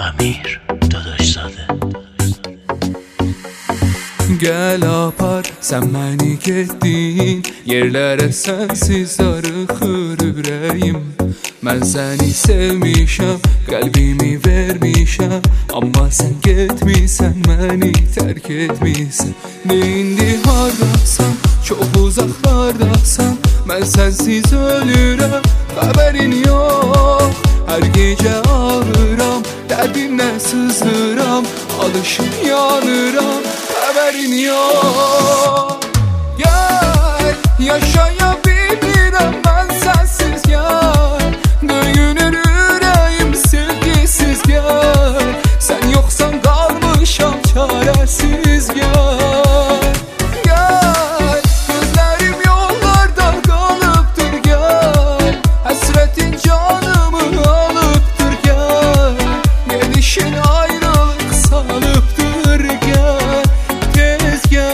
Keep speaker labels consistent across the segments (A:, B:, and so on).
A: Amir Dadaşzadə.
B: Gəl apar, sən məni getdin yerlərə, sənsiz darıxır ürəyim. Mən səni sevmişəm, qəlbimi vermişəm, amma sən getmisən, məni tərk etmisən. Ne indi hardasan, çox uzaqlardasan, mən sənsiz ölürəm, xəbərin yox. Hər gecə ağıram, dərdimlə sızıram, alışıb yanıram, xəbərin yox. Gəl, yaşaya bilmirəm mən sənsiz, gəl, döyünür ürəyim sevgisiz, gəl, sən yoxsan qalmışam çarəsiz, gəl. Gəl, gözlərim yollarda qalıbdır, gəl, həsrətin canımı alıbdır, gəl, gedişin ayrılıq salıbdır, gəl, tez gəl.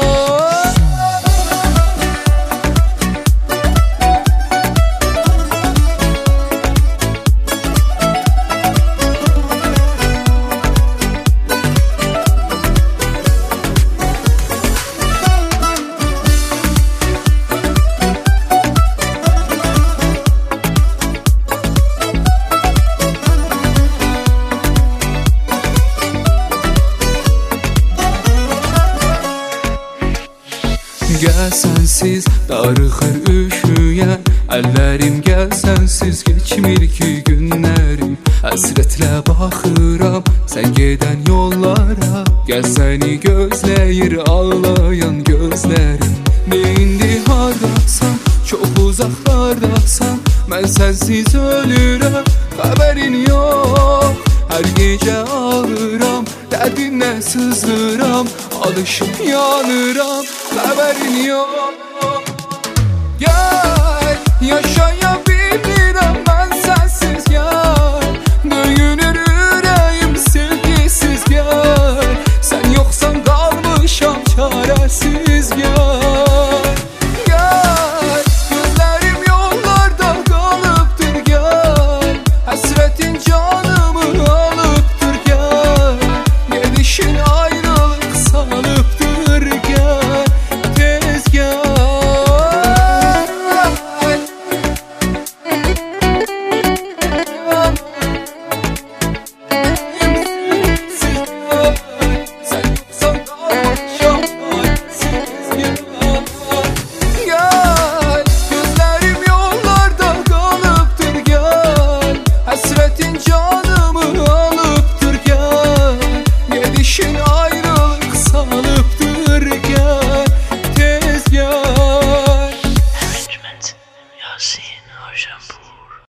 B: Gəl sənsiz darıxır üşüyən əllərim, gəl sənsiz keçmir ki günlərim. Həsrətlə baxıram sən gedən yollara, gəl səni gözləyir ağlayan gözlərim. Ne indi hardasan, çox uzaqlardasan, mən sənsiz ölürəm, xəbərin yox. Hər gecə ağıram, dərdinlə sızıram, alışıb yanıram, xəbərin yox. Gəl, yaşaya bilmirəm mən sənsiz, gəl, döyünür ürəyim sevgisiz, gəl, sən yoxsan qalmışam çarəsiz, gəl. Gəl, gözlərim yollarda qalıbdır, gəl, həsrətin canımı alıbdır, gəl, gedişin ayrılıq salıbdır, gəl, tez gəl. Gözlərim yollarda qalıbdır, gəl, həsrətin canı